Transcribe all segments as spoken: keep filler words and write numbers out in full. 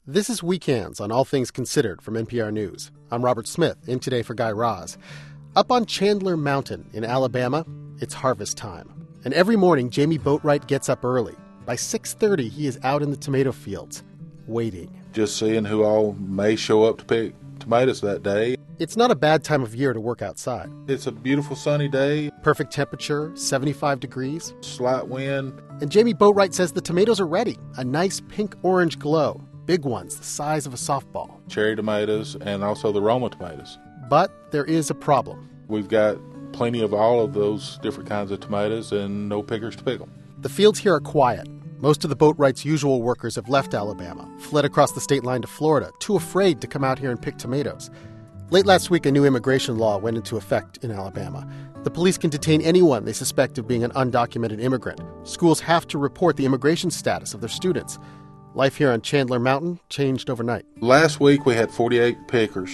This is Weekends on All Things Considered from N P R News. I'm Robert Smith, in today for Guy Raz. Up on Chandler Mountain in Alabama, it's harvest time. And every morning, Jamie Boatwright gets up early. By six thirty, he is out in the tomato fields, waiting. Just seeing who all may show up to pick tomatoes that day. It's not a bad time of year to work outside. It's a beautiful sunny day. Perfect temperature, seventy-five degrees. Slight wind. And Jamie Boatwright says the tomatoes are ready. A nice pink-orange glow. Big ones, the size of a softball. Cherry tomatoes and also the Roma tomatoes. But there is a problem. We've got plenty of all of those different kinds of tomatoes and no pickers to pick them. The fields here are quiet. Most of the Boatwright's usual workers have left Alabama, fled across the state line to Florida, too afraid to come out here and pick tomatoes. Late last week, a new immigration law went into effect in Alabama. The police can detain anyone they suspect of being an undocumented immigrant. Schools have to report the immigration status of their students. Life here on Chandler Mountain changed overnight. Last week, we had forty-eight pickers.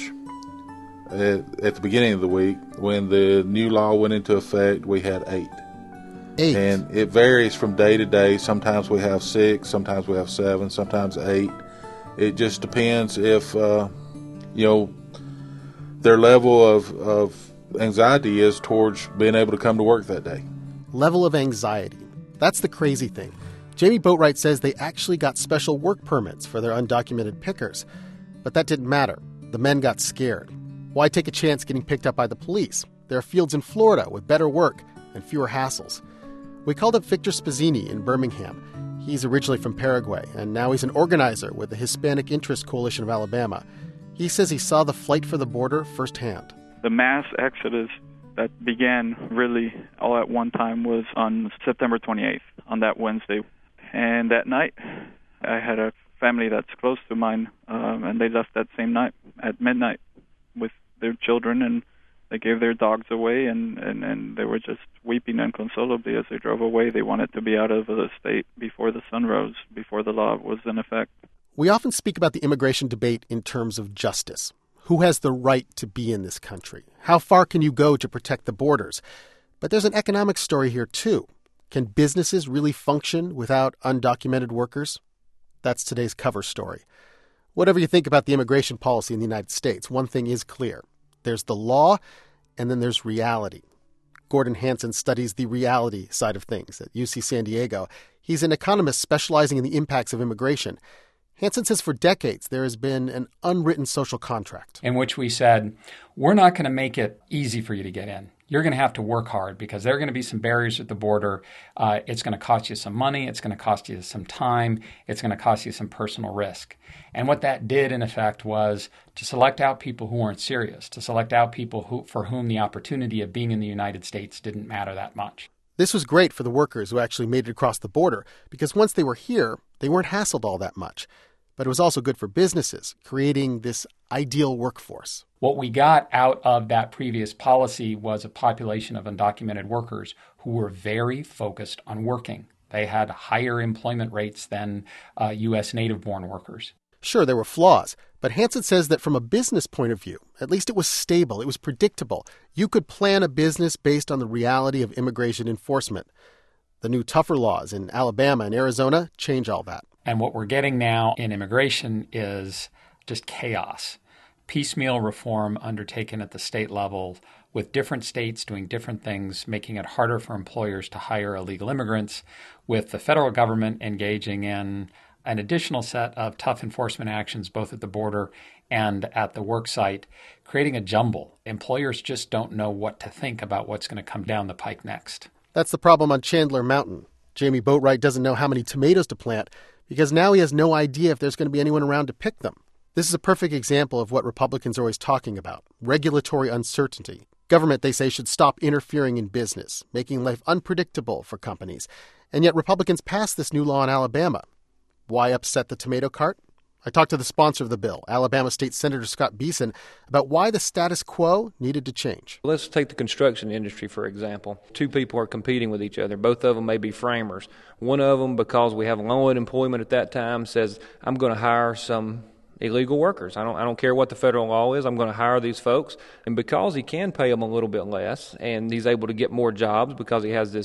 At, at the beginning of the week, when the new law went into effect, we had eight. Eight? And it varies from day to day. Sometimes we have six, sometimes we have seven, sometimes eight. It just depends if, uh, you know, their level of, of anxiety is towards being able to come to work that day. Level of anxiety. That's the crazy thing. Jamie Boatwright says they actually got special work permits for their undocumented pickers. But that didn't matter. The men got scared. Why take a chance getting picked up by the police? There are fields in Florida with better work and fewer hassles. We called up Victor Spazzini in Birmingham. He's originally from Paraguay, and now he's an organizer with the Hispanic Interest Coalition of Alabama. He says he saw the fight for the border firsthand. The mass exodus that began really all at one time was on September twenty-eighth, on that Wednesday. And that night, I had a family that's close to mine, um, and they left that same night at midnight with their children, and they gave their dogs away, and, and, and they were just weeping inconsolably as they drove away. They wanted to be out of the state before the sun rose, before the law was in effect. We often speak about the immigration debate in terms of justice. Who has the right to be in this country? How far can you go to protect the borders? But there's an economic story here, too. Can businesses really function without undocumented workers? That's today's cover story. Whatever you think about the immigration policy in the United States, one thing is clear. There's the law, and then there's reality. Gordon Hanson studies the reality side of things at U C San Diego. He's an economist specializing in the impacts of immigration. Hanson says for decades there has been an unwritten social contract. In which we said, we're not going to make it easy for you to get in. You're going to have to work hard because there are going to be some barriers at the border. Uh, it's going to cost you some money. It's going to cost you some time. It's going to cost you some personal risk. And what that did, in effect, was to select out people who weren't serious, to select out people who, for whom the opportunity of being in the United States didn't matter that much. This was great for the workers who actually made it across the border because once they were here, they weren't hassled all that much. But it was also good for businesses, creating this ideal workforce. What we got out of that previous policy was a population of undocumented workers who were very focused on working. They had higher employment rates than uh, U S native-born workers. Sure, there were flaws, but Hanson says that from a business point of view, at least it was stable, it was predictable. You could plan a business based on the reality of immigration enforcement. The new tougher laws in Alabama and Arizona change all that. And what we're getting now in immigration is just chaos. Piecemeal reform undertaken at the state level with different states doing different things, making it harder for employers to hire illegal immigrants, with the federal government engaging in an additional set of tough enforcement actions both at the border and at the work site, creating a jumble. Employers just don't know what to think about what's going to come down the pike next. That's the problem on Chandler Mountain. Jamie Boatwright doesn't know how many tomatoes to plant because now he has no idea if there's going to be anyone around to pick them. This is a perfect example of what Republicans are always talking about, regulatory uncertainty. Government, they say, should stop interfering in business, making life unpredictable for companies. And yet Republicans passed this new law in Alabama. Why upset the tomato cart? I talked to the sponsor of the bill, Alabama State Senator Scott Beason, about why the status quo needed to change. Let's take the construction industry, for example. Two people are competing with each other. Both of them may be framers. One of them, because we have low unemployment at that time, says, I'm going to hire some illegal workers. I don't I don't care what the federal law is. I'm going to hire these folks. And because he can pay them a little bit less and he's able to get more jobs because he has this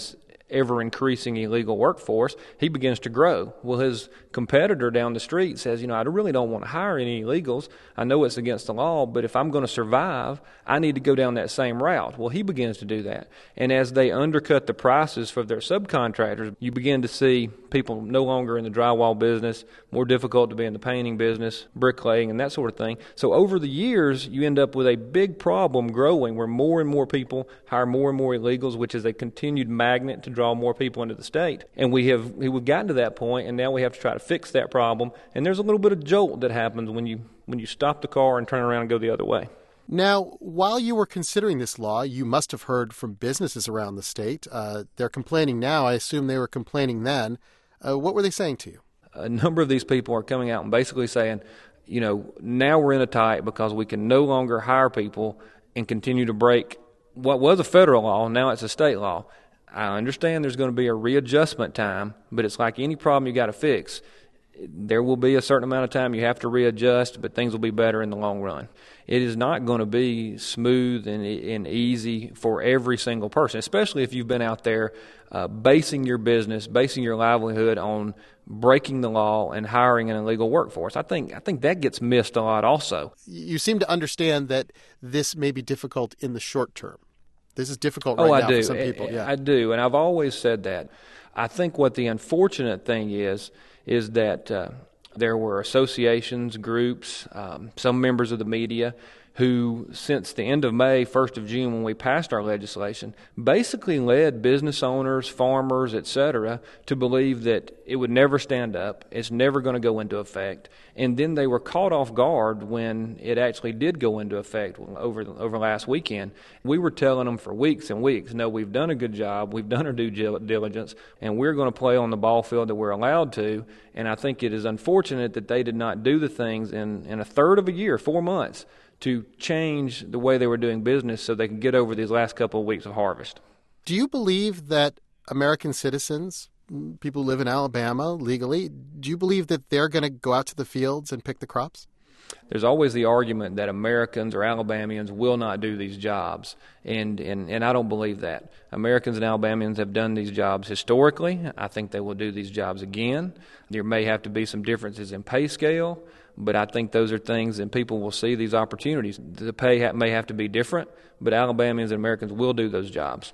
ever-increasing illegal workforce, he begins to grow. Well, his competitor down the street says, you know, I really don't want to hire any illegals. I know it's against the law, but if I'm going to survive, I need to go down that same route. Well, he begins to do that. And as they undercut the prices for their subcontractors, you begin to see people no longer in the drywall business, more difficult to be in the painting business, bricklaying, and that sort of thing. So over the years, you end up with a big problem growing where more and more people hire more and more illegals, which is a continued magnet to draw more people into the state. And we have we've gotten to that point, and now we have to try to fix that problem. And there's a little bit of jolt that happens when you when you stop the car and turn around and go the other way. Now, while you were considering this law, you must have heard from businesses around the state. Uh, they're complaining now. I assume they were complaining then. Uh, what were they saying to you? A number of these people are coming out and basically saying, you know, now we're in a tight because we can no longer hire people and continue to break what was a federal law. Now it's a state law. I understand there's going to be a readjustment time, but it's like any problem you got to fix. There will be a certain amount of time you have to readjust, but things will be better in the long run. It is not going to be smooth and, and easy for every single person, especially if you've been out there uh, basing your business, basing your livelihood on breaking the law and hiring an illegal workforce. I think I think that gets missed a lot also. You seem to understand that this may be difficult in the short term. This is difficult right oh, I now do. for some people. Yeah. I do, and I've always said that. I think what the unfortunate thing is, is that uh, there were associations, groups, um, some members of the media who, since the end of May, first of June, when we passed our legislation, basically led business owners, farmers, et cetera, to believe that it would never stand up, it's never going to go into effect, and then they were caught off guard when it actually did go into effect over over last weekend. We were telling them for weeks and weeks, no, we've done a good job, we've done our due diligence, and we're going to play on the ball field that we're allowed to, and I think it is unfortunate that they did not do the things in, in a third of a year, four months, to change the way they were doing business so they can get over these last couple of weeks of harvest. Do you believe that American citizens, people who live in Alabama legally, do you believe that they're going to go out to the fields and pick the crops? There's always the argument that Americans or Alabamians will not do these jobs, and, and, and I don't believe that. Americans and Alabamians have done these jobs historically. I think they will do these jobs again. There may have to be some differences in pay scale, but I think those are things that people will see these opportunities. The pay ha- may have to be different, but Alabamians and Americans will do those jobs.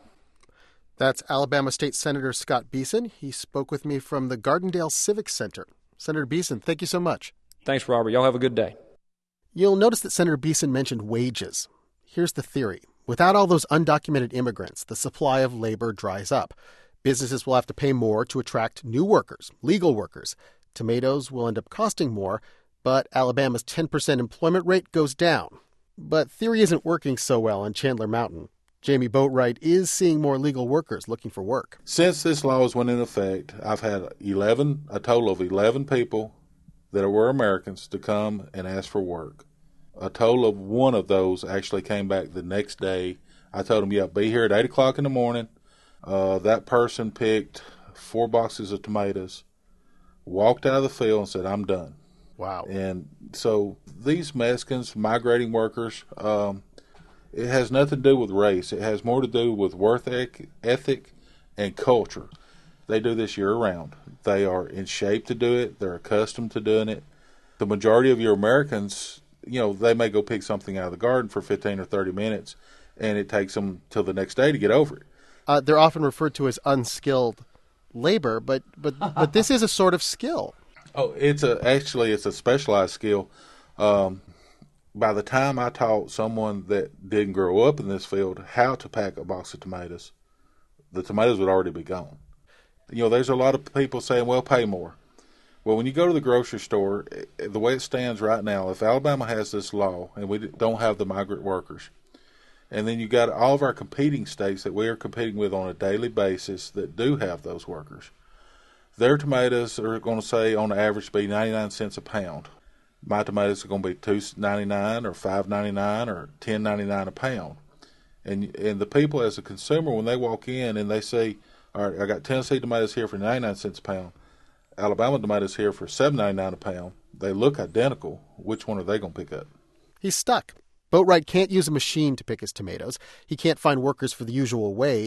That's Alabama State Senator Scott Beason. He spoke with me from the Gardendale Civic Center. Senator Beason, thank you so much. Thanks, Robert. Y'all have a good day. You'll notice that Senator Beason mentioned wages. Here's the theory. Without all those undocumented immigrants, the supply of labor dries up. Businesses will have to pay more to attract new workers, legal workers. Tomatoes will end up costing more, but Alabama's ten percent employment rate goes down. But theory isn't working so well on Chandler Mountain. Jamie Boatwright is seeing more legal workers looking for work. Since this law has went into effect, I've had eleven, a total of eleven people that were Americans to come and ask for work. A total of one of those actually came back the next day. I told them, yeah, be here at eight o'clock in the morning. Uh, that person picked four boxes of tomatoes, walked out of the field and said, I'm done. Wow. And so these Mexicans, migrating workers, um, it has nothing to do with race. It has more to do with work ethic and culture. They do this year-round. They are in shape to do it. They're accustomed to doing it. The majority of your Americans, you know, they may go pick something out of the garden for fifteen or thirty minutes, and it takes them till the next day to get over it. Uh, they're often referred to as unskilled labor, but, but, but this is a sort of skill. Oh, it's a actually it's a specialized skill. Um, by the time I taught someone that didn't grow up in this field how to pack a box of tomatoes, the tomatoes would already be gone. You know, there's a lot of people saying, well, pay more. Well, when you go to the grocery store, the way it stands right now, if Alabama has this law and we don't have the migrant workers, and then you got all of our competing states that we are competing with on a daily basis that do have those workers, their tomatoes are going to say on average be ninety-nine cents a pound. My tomatoes are going to be two ninety-nine or five ninety-nine or ten ninety-nine a pound. And and the people as a consumer, when they walk in and they say, all right, I got Tennessee tomatoes here for ninety-nine cents a pound, Alabama tomatoes here for seven ninety-nine a pound, they look identical. Which one are they going to pick up? He's stuck. Boatwright can't use a machine to pick his tomatoes. He can't find workers for the usual wage,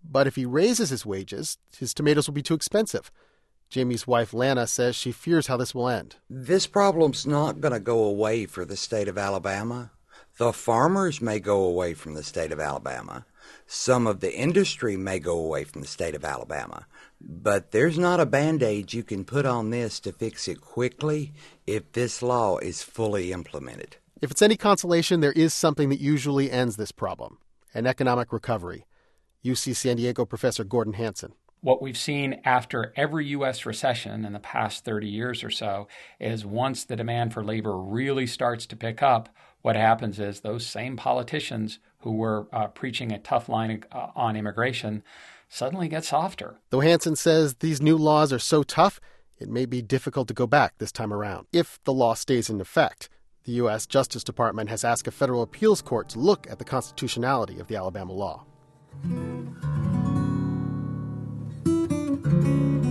But if he raises his wages, his tomatoes will be too expensive. Jamie's wife, Lana, says she fears how this will end. This problem's not going to go away for the state of Alabama. The farmers may go away from the state of Alabama. Some of the industry may go away from the state of Alabama. But there's not a Band-Aid you can put on this to fix it quickly if this law is fully implemented. If it's any consolation, there is something that usually ends this problem: an economic recovery. U C San Diego professor Gordon Hanson. What we've seen after every U S recession in the past thirty years or so is once the demand for labor really starts to pick up, what happens is those same politicians who were uh, preaching a tough line uh, on immigration suddenly get softer. Though Hanson says these new laws are so tough, it may be difficult to go back this time around, if the law stays in effect. The U S Justice Department has asked a federal appeals court to look at the constitutionality of the Alabama law.